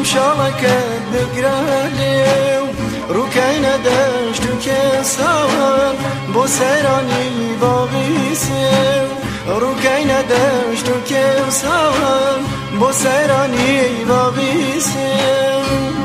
شالەکەت بگرالێو ڕووکەینە دەشت و کێساوان بۆ سەیرانی باغی سێو ڕووکەینە دەشت و کێساوان بۆ سەیرانی باغی سێو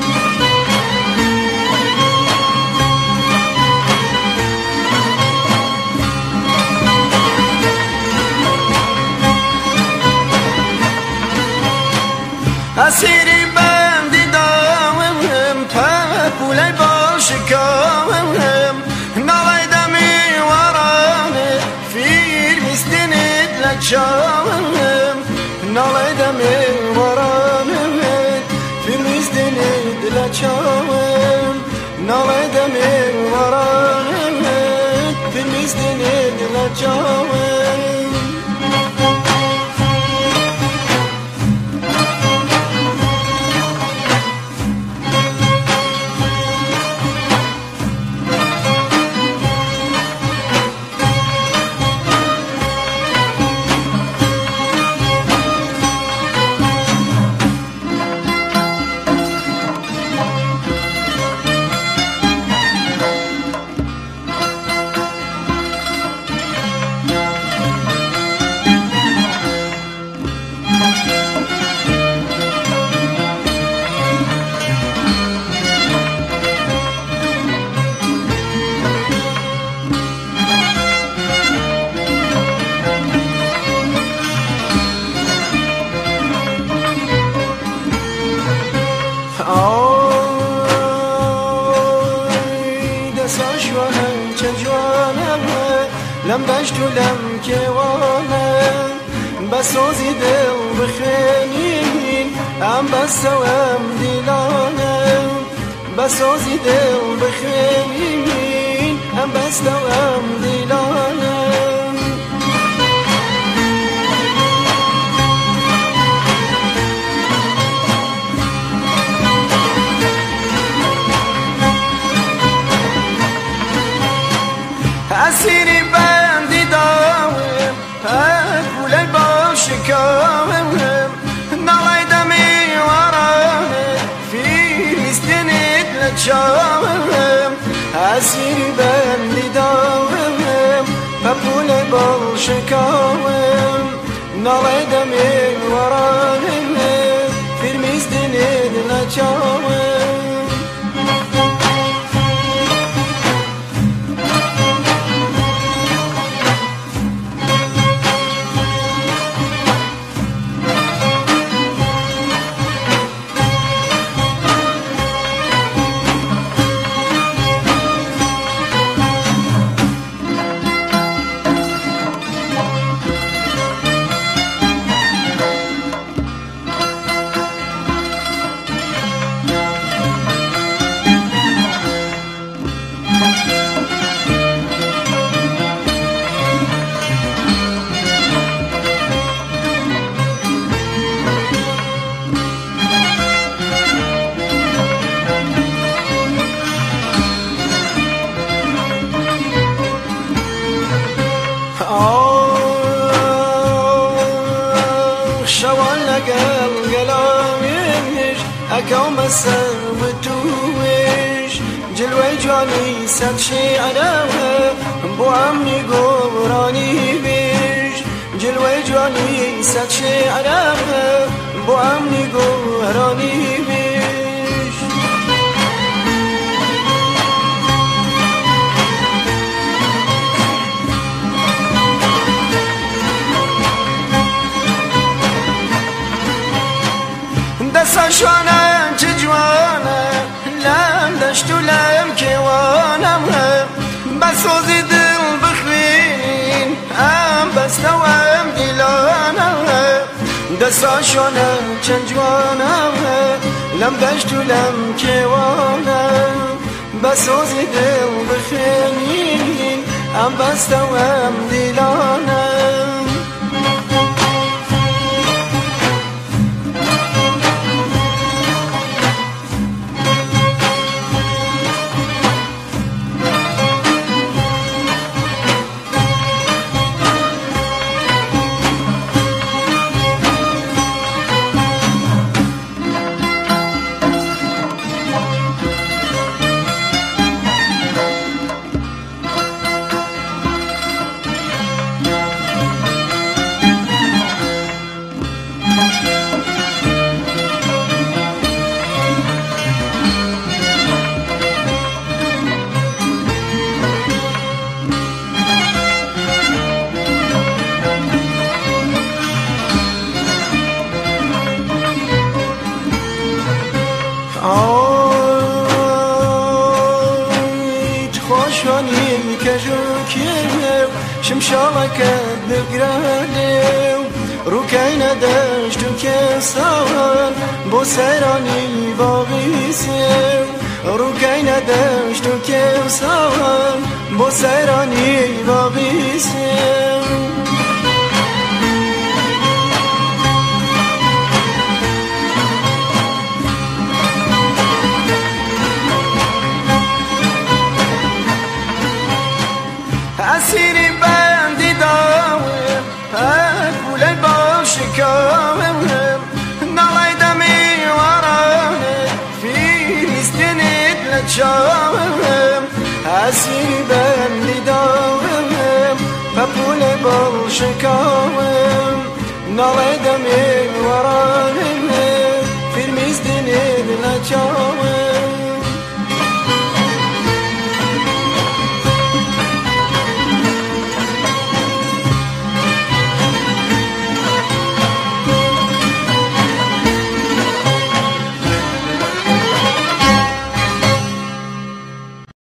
ئەسیری بەندی داوم پەپولەی باشکاوم ناڵای دەمی وەڕانێ فیلمیستنت لە چاوم ناڵای دەمی وەڕانێت فیلمیستنت لە چاوم ناڵای دەمی وەڕانێت فیلمیستنت لە چاوم لم دشت و لم کێوانم بەسۆزی دڵ بخێنین ئەم بەستە و ئەم دیلانم بەسۆزی دڵ بخێنین ئەم بەستە و ئەم دیلانم ئەسیری بەندی داوم پەپولەی باشکاوم ناڵای دەمی وەڕانێ فیلمیستنت لە چاوم ئەسیری بەندی داوم پەپولەی باشکاوم ناڵای دەمی وەڕانێ فیلمیستنت لە چاوم شوال لەگەڵ گەلاوێش ئەکەومە سەر بتوێش جلوەی جوانی سەد شێعرەوە بۆ ئەمنی گۆڕانی بێش جلوەی جوانی سەد شێعرەوە بۆ ئەمنی گۆڕانی بێش دەسە شوانە چ جوانە لەم دەشت و لەم کێوانم بەسۆزی دڵ بخوێنین ئەم بەستە و ئەم دیلانە دەسە شوانە چەند جوانە لەم دەشت و لەم کێوانە بەسۆزی دڵ بخوێنین ئەم بەستە و ئەم دیلانە شمشالك بقراني روكين دشت كسان بو سيراني باغيسي روكين دشت كسان بو سيراني باغيسي أسيري بندي داوي أقول البال شكاوي نالي دمي وراني في مستند لتشاوي أسيري بندي داوي أقول البال شكاوي نالي دمي وراني في مستند لتشاوي